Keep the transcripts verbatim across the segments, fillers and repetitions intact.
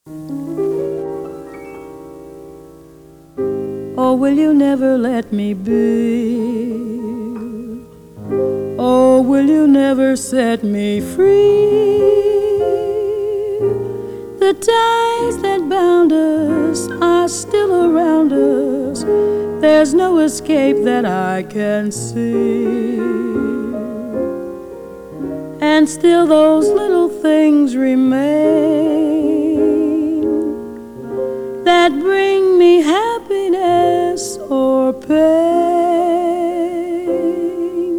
Oh, will you never let me be? Oh, will you never set me free? The ties that bound us are still around us. There's no escape that I can see. And still those little things remain that bring me happiness or pain.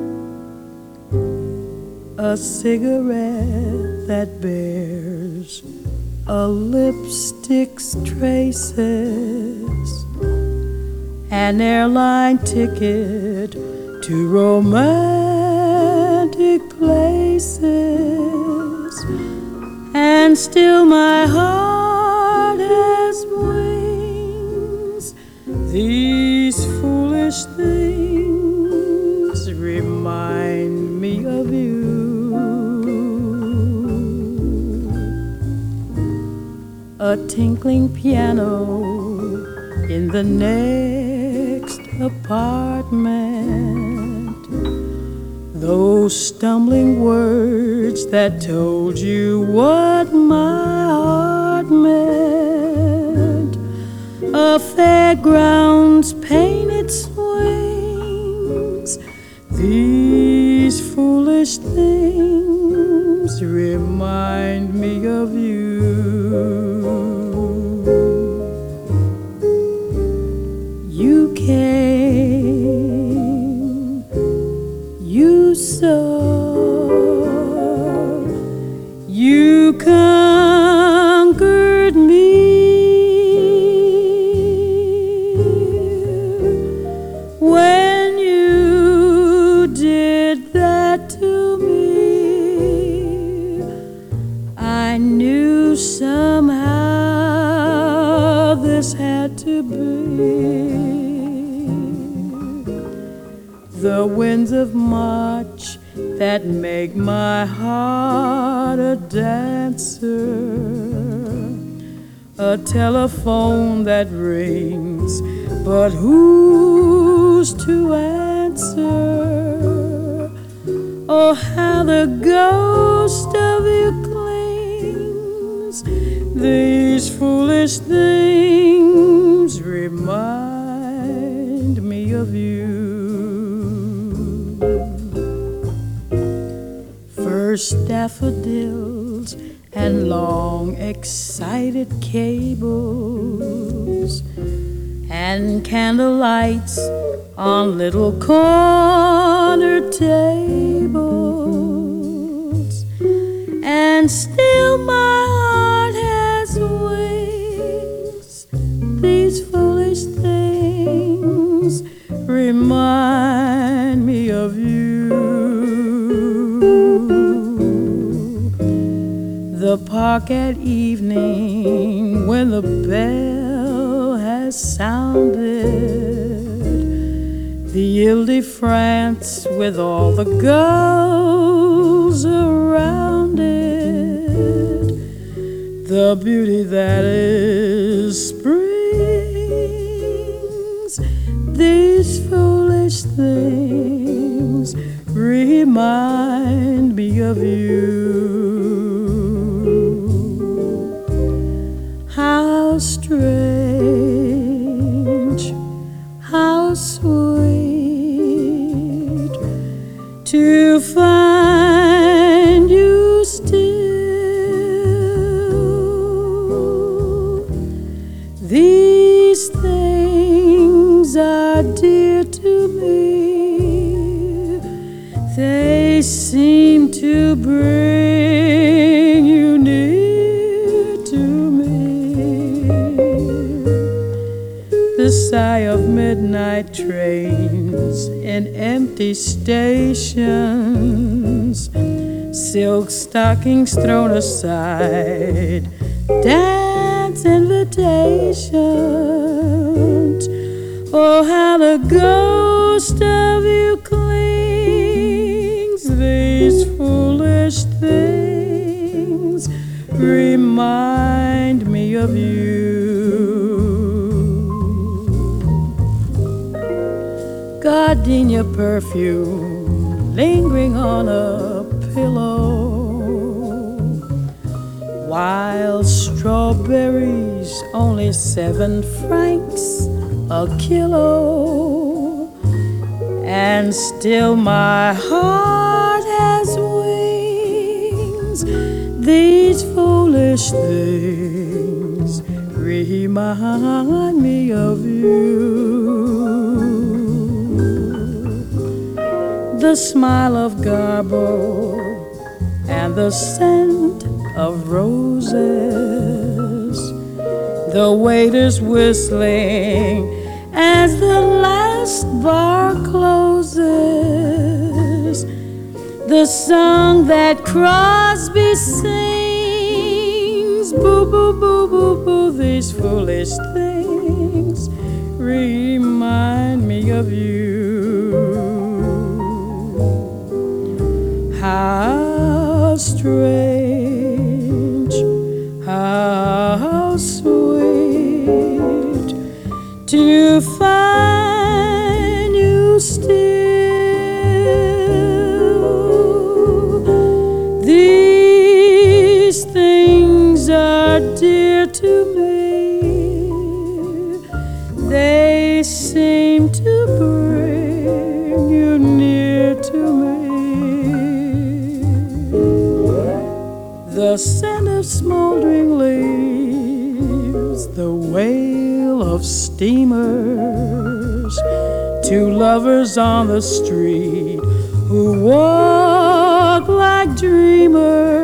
A cigarette that bears a lipstick's traces, an airline ticket to romantic places, and still my heart has wings. These foolish things remind me of you. A tinkling piano in the next apartment, those stumbling words that told you what my heart meant, a fairground's painted swings. These foolish things remind me of you. You came, you saw, you conquered me. When you did that to me, I knew somehow this had to be. The winds of March that make my heart a dancer, a telephone that rings, but who's to answer? Oh, how the ghost of you clings. These foolish things remind me of you. First daffodils and long excited cables, and candle lights on little corner tables, and still my heart has wings. These foolish things remind me of you. The park at evening when the bell has sounded, the Ile-de-France with all the girls around it, the beauty that is spring's. These foolish things remind me of you. How strange, how sweet to find you still. These things are dear to me. They seem to bring you near to me. The sigh of midnight trains in empty stations, silk stockings thrown aside, dance invitations. Oh, how the ghost of you clings. These foolish things remind of you. Gardenia perfume lingering on a pillow, wild strawberries only seven francs a kilo, and still my heart has wings. These foolish things remind me of you. The smile of Garbo and the scent of roses, the waiters whistling as the last bar closes, the song that Crosby sings, boo, boo, boo, boo, boo, these foolish things remind me of you. How strange, how sweet to find you still. These things are dear to me. They seem to bring you near to me. The scent of smoldering leaves, the wail of steamers, two lovers on the street who walk like dreamers.